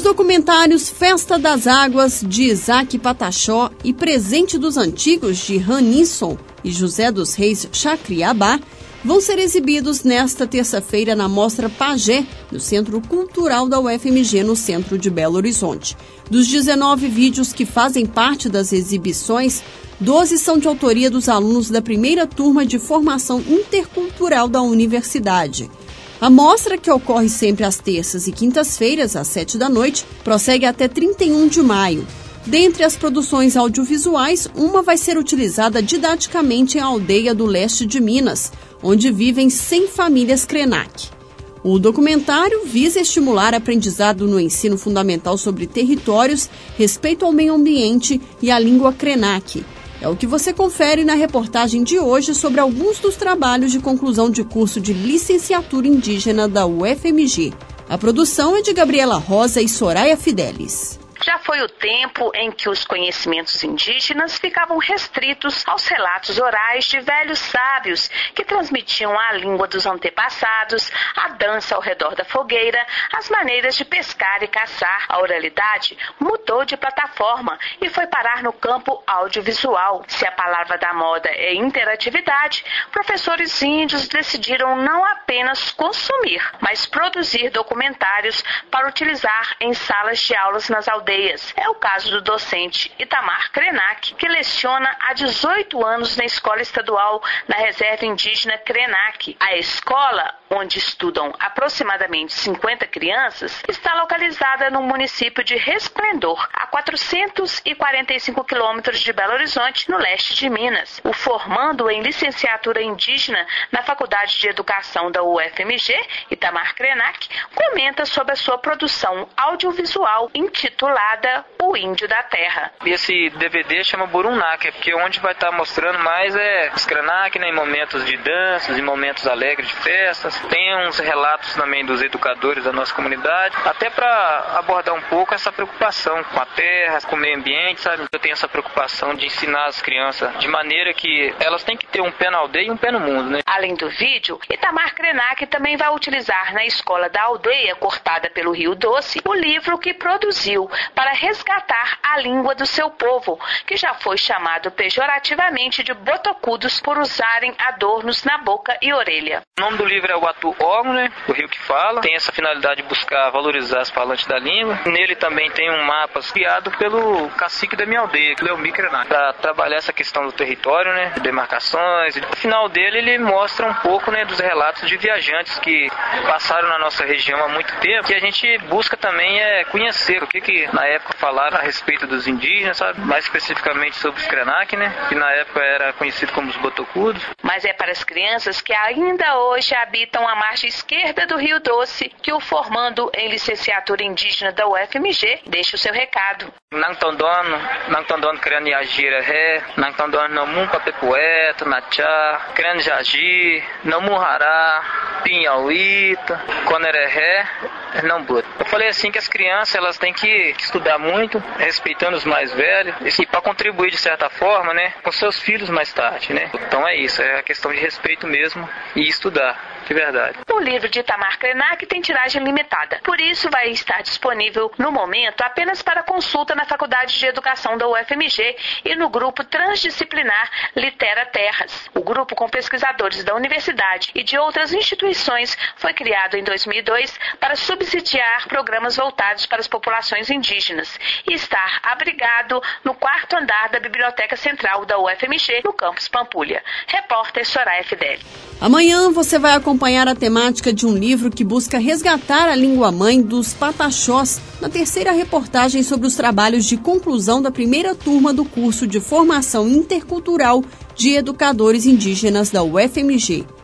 documentários Festa das Águas, de Isaac Pataxó, e Presente dos Antigos, de Ranisson e José dos Reis Chacriabá, vão ser exibidos nesta terça-feira na Mostra Pagé, no Centro Cultural da UFMG, no centro de Belo Horizonte. Dos 19 vídeos que fazem parte das exibições, 12 são de autoria dos alunos da primeira turma de formação intercultural da universidade. A mostra, que ocorre sempre às terças e quintas-feiras, às 19h, prossegue até 31 de maio. Dentre as produções audiovisuais, uma vai ser utilizada didaticamente em aldeia do leste de Minas, onde vivem 100 famílias Krenak. O documentário visa estimular aprendizado no ensino fundamental sobre territórios, respeito ao meio ambiente e a língua Krenak. É o que você confere na reportagem de hoje sobre alguns dos trabalhos de conclusão de curso de licenciatura indígena da UFMG. A produção é de Gabriela Rosa e Soraya Fidelis. Já foi o tempo em que os conhecimentos indígenas ficavam restritos aos relatos orais de velhos sábios que transmitiam a língua dos antepassados, a dança ao redor da fogueira, as maneiras de pescar e caçar. A oralidade mudou de plataforma e foi parar no campo audiovisual. Se a palavra da moda é interatividade, professores índios decidiram não apenas consumir, mas produzir documentários para utilizar em salas de aulas nas aldeias. É o caso do docente Itamar Krenak, que leciona há 18 anos na escola estadual na reserva indígena Krenak. A escola, onde estudam aproximadamente 50 crianças, está localizada no município de Resplendor, a 445 quilômetros de Belo Horizonte, no leste de Minas. O formando em licenciatura indígena na Faculdade de Educação da UFMG, Itamar Krenak, comenta sobre a sua produção audiovisual intitulada O Índio da Terra. Esse DVD chama Burunnak, porque onde vai estar mostrando mais é os Krenak, né, em momentos de danças, em momentos alegres de festas. Tem uns relatos também dos educadores da nossa comunidade, até para abordar um pouco essa preocupação com a terra, com o meio ambiente, sabe? Eu tenho essa preocupação de ensinar as crianças de maneira que elas têm que ter um pé na aldeia e um pé no mundo, né? Além do vídeo, Itamar Krenak também vai utilizar na escola da aldeia, cortada pelo Rio Doce, o livro que produziu para resgatar a língua do seu povo, que já foi chamado pejorativamente de botocudos por usarem adornos na boca e orelha. O nome do livro é o Atu Ogo, né? O Rio que Fala. Tem essa finalidade de buscar valorizar as falantes da língua. Nele também tem um mapa criado pelo cacique da minha aldeia, que é o Micrenak, para trabalhar essa questão do território, né? De demarcações. No final dele, ele mostra um pouco, né, dos relatos de viajantes que passaram na nossa região há muito tempo, que a gente busca também conhecer o que na época falaram a respeito dos indígenas, sabe? Mais especificamente sobre os Krenak, né? Que na época era conhecido como os botocudos. Mas é para as crianças que ainda hoje habitam a margem esquerda do Rio Doce que o formando em licenciatura indígena da UFMG deixa o seu recado. Nangtondono Craniagira Ré, Nangtondono Nomun Papepoeta, Nachá, Cranjagi, Nomunhará, Pinhauíta, Coneré, não buta. Eu falei assim que as crianças elas têm que estudar muito, respeitando os mais velhos, e para contribuir de certa forma, né, com seus filhos mais tarde, né? Então é isso, é a questão de respeito mesmo e estudar. De verdade. O livro de Itamar Krenak tem tiragem limitada. Por isso, vai estar disponível, no momento, apenas para consulta na Faculdade de Educação da UFMG e no grupo transdisciplinar Litera Terras. O grupo, com pesquisadores da universidade e de outras instituições, foi criado em 2002 para subsidiar programas voltados para as populações indígenas e estar abrigado no 4º andar da Biblioteca Central da UFMG, no campus Pampulha. Repórter Soraya Fidelis. Amanhã você vai acompanhar a temática de um livro que busca resgatar a língua-mãe dos Pataxós na terceira reportagem sobre os trabalhos de conclusão da primeira turma do curso de formação intercultural de educadores indígenas da UFMG.